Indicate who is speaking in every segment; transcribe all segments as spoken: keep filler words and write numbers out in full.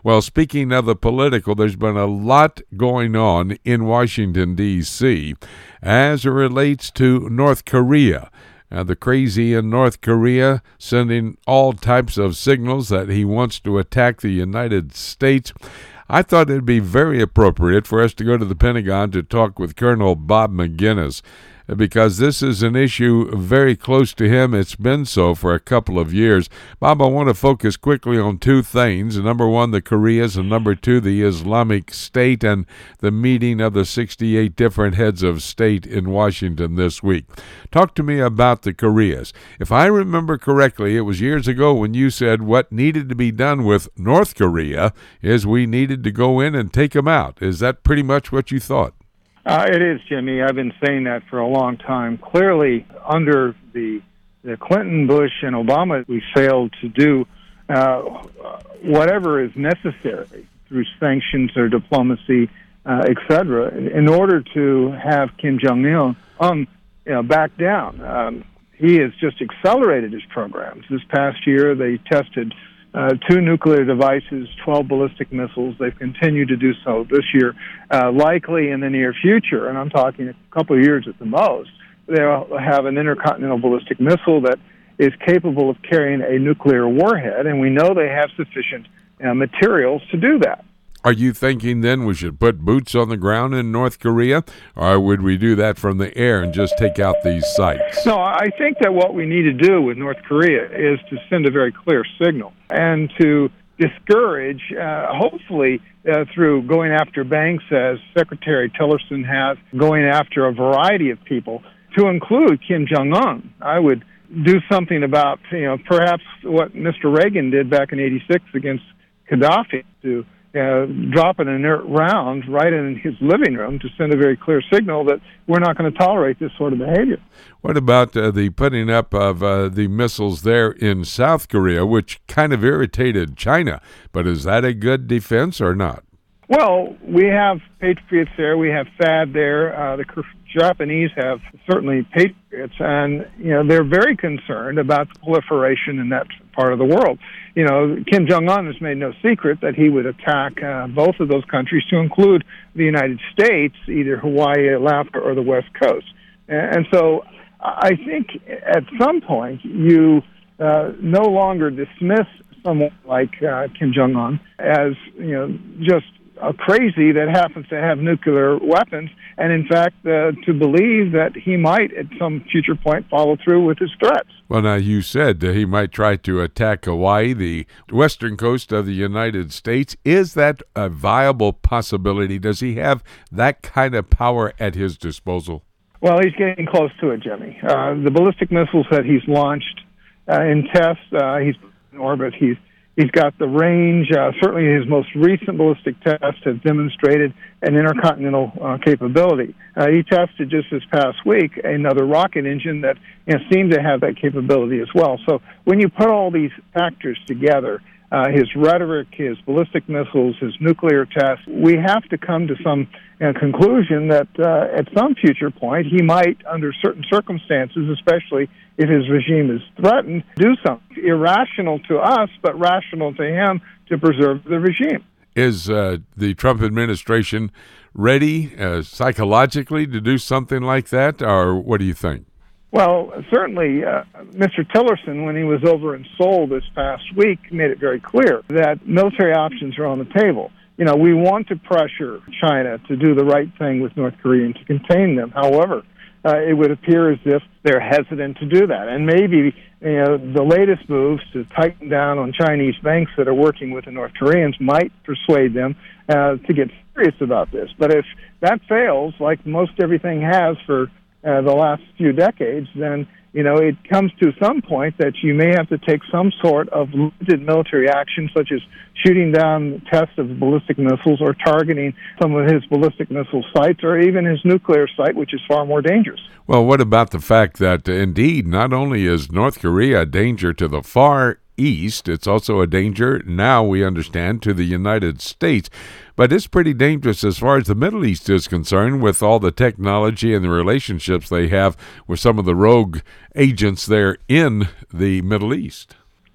Speaker 1: Well, speaking of the political, there's been a lot going on in Washington, D C as it relates to North Korea. Uh, the crazy in North Korea sending all types of signals that he wants to attack the United States. I thought it'd be very appropriate for us to go to the Pentagon to talk with Colonel Bob Maginnis, because this is an issue very close to him. It's been so for a couple of years. Bob, I want to focus quickly on two things. Number one, the Koreas, and number two, the Islamic State and the meeting of the sixty-eight different heads of state in Washington this week. Talk to me about the Koreas. If I remember correctly, it was years ago when you said what needed to be done with North Korea is we needed to go in and take them out. Is that pretty much what you thought?
Speaker 2: Uh, it is, Jimmy. I've been saying that for a long time. Clearly, under the the Clinton, Bush, and Obama, we failed to do uh, whatever is necessary through sanctions or diplomacy, uh, et cetera, in order to have Kim Jong-un um, you know, back down. Um, he has just accelerated his programs. This past year, they tested Uh, two nuclear devices, twelve ballistic missiles. They've continued to do so this year, uh, likely in the near future, and I'm talking a couple of years at the most. They'll have an intercontinental ballistic missile that is capable of carrying a nuclear warhead, and we know they have sufficient uh, materials to do that.
Speaker 1: Are you thinking then we should put boots on the ground in North Korea, or would we do that from the air and just take out these sites?
Speaker 2: No, I think that what we need to do with North Korea is to send a very clear signal and to discourage, uh, hopefully uh, through going after banks, as Secretary Tillerson has, going after a variety of people, to include Kim Jong-un. I would do something about, you know, perhaps what Mister Reagan did back in eighty-six against Gaddafi, to Uh, drop an inert round right in his living room to send a very clear signal that we're not going to tolerate this sort of behavior.
Speaker 1: What about uh, the putting up of uh, the missiles there in South Korea, which kind of irritated China? But is that a good defense or not?
Speaker 2: Well, we have Patriots there. We have THAAD there. Uh, the Japanese have certainly Patriots, and you know they're very concerned about the proliferation in that part of the world. You know, Kim Jong-un has made no secret that he would attack uh, both of those countries, to include the United States, either Hawaii, Alaska, or the West Coast. And so I think at some point you uh, no longer dismiss someone like uh, Kim Jong-un as, you know, just a crazy that happens to have nuclear weapons, and in fact uh, to believe that he might at some future point follow through with his threats.
Speaker 1: Well, now you said uh, he might try to attack Hawaii, the western coast of the United States. Is that a viable possibility? Does he have that kind of power at his disposal?
Speaker 2: Well, he's getting close to it, Jimmy. Uh, the ballistic missiles that he's launched uh, in tests, uh, he's in orbit, he's He's got the range. Uh, certainly his most recent ballistic tests have demonstrated an intercontinental uh, capability. Uh, he tested just this past week another rocket engine that you know, seemed to have that capability as well. So when you put all these factors together, uh, his rhetoric, his ballistic missiles, his nuclear tests, we have to come to some uh, conclusion that uh, at some future point he might, under certain circumstances, especially if his regime is threatened, do something irrational to us, but rational to him to preserve the regime.
Speaker 1: Is uh, the Trump administration ready uh, psychologically to do something like that, or what do you think?
Speaker 2: Well, certainly uh, Mister Tillerson, when he was over in Seoul this past week, made it very clear that military options are on the table. You know, we want to pressure China to do the right thing with North Korea and to contain them. However, Uh, it would appear as if they're hesitant to do that. And maybe you know, the latest moves to tighten down on Chinese banks that are working with the North Koreans might persuade them uh, to get serious about this. But if that fails, like most everything has for uh, the last few decades, then you know it comes to some point that you may have to take some sort of limited military action, such as shooting down tests of ballistic missiles or targeting some of his ballistic missile sites, or even his nuclear site, which is far more dangerous.
Speaker 1: Well, what about the fact that, uh, indeed, not only is North Korea a danger to the far east, it's also a danger, now we understand, to the United States. But it's pretty dangerous as far as the Middle East is concerned, with all the technology and the relationships they have with some of the rogue agents there in the Middle East.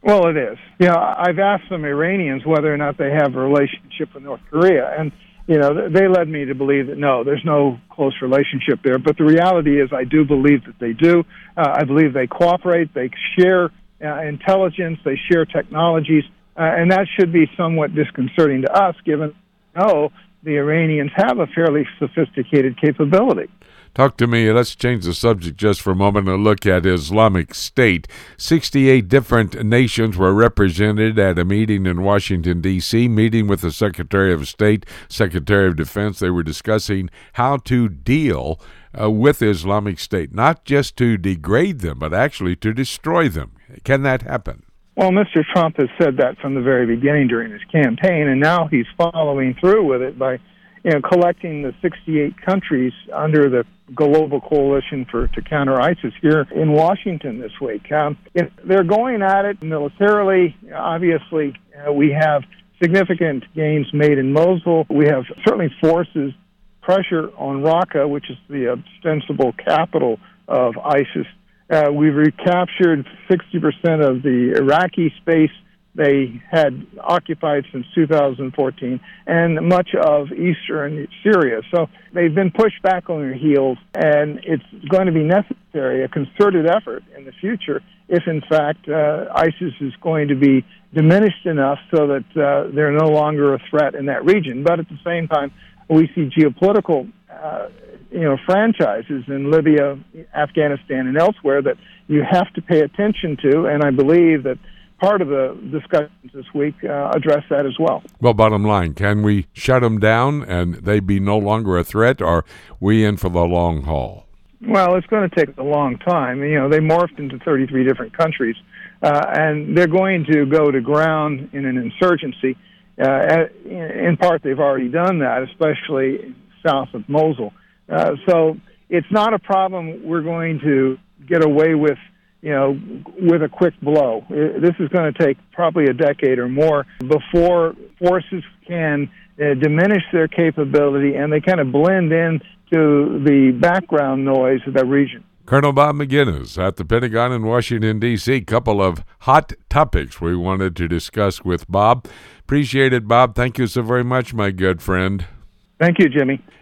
Speaker 2: Well, it is. You know, I've asked some Iranians whether or not they have a relationship with North Korea, and you know, they led me to believe that no, there's no close relationship there. But the reality is, I do believe that they do. Uh, I believe they cooperate, they share uh, intelligence, they share technologies, uh, and that should be somewhat disconcerting to us, given no, the Iranians have a fairly sophisticated capability.
Speaker 1: Talk to me. Let's change the subject just for a moment and look at Islamic State. sixty-eight different nations were represented at a meeting in Washington, D C, meeting with the Secretary of State, Secretary of Defense. They were discussing how to deal uh, with Islamic State, not just to degrade them, but actually to destroy them. Can that happen?
Speaker 2: Well, Mister Trump has said that from the very beginning during his campaign, and now he's following through with it by you know, collecting the sixty-eight countries under the Global Coalition for to counter ISIS here in Washington this week. Um, if they're going at it militarily. Obviously, uh, we have significant gains made in Mosul. We have certainly forces pressure on Raqqa, which is the ostensible capital of ISIS. Uh, we've recaptured sixty percent of the Iraqi space they had occupied since two thousand fourteen, and much of eastern Syria. So they've been pushed back on their heels, and it's going to be necessary, a concerted effort in the future, if in fact uh, ISIS is going to be diminished enough so that uh, they're no longer a threat in that region. But at the same time, we see geopolitical uh, you know, franchises in Libya, Afghanistan, and elsewhere that you have to pay attention to, and I believe that part of the discussions this week uh, address that as well.
Speaker 1: Well, bottom line, can we shut them down and they be no longer a threat, or are we in for the long haul?
Speaker 2: Well, it's going to take a long time. You know, they morphed into thirty-three different countries, uh, and they're going to go to ground in an insurgency. Uh, in part, they've already done that, especially south of Mosul. Uh, so it's not a problem we're going to get away with, you know, with a quick blow. This is going to take probably a decade or more before forces can uh, diminish their capability and they kind of blend in to the background noise of the region.
Speaker 1: Colonel Bob Maginnis at the Pentagon in Washington, D C Couple of hot topics we wanted to discuss with Bob. Appreciate it, Bob. Thank you so very much, my good friend.
Speaker 2: Thank you, Jimmy.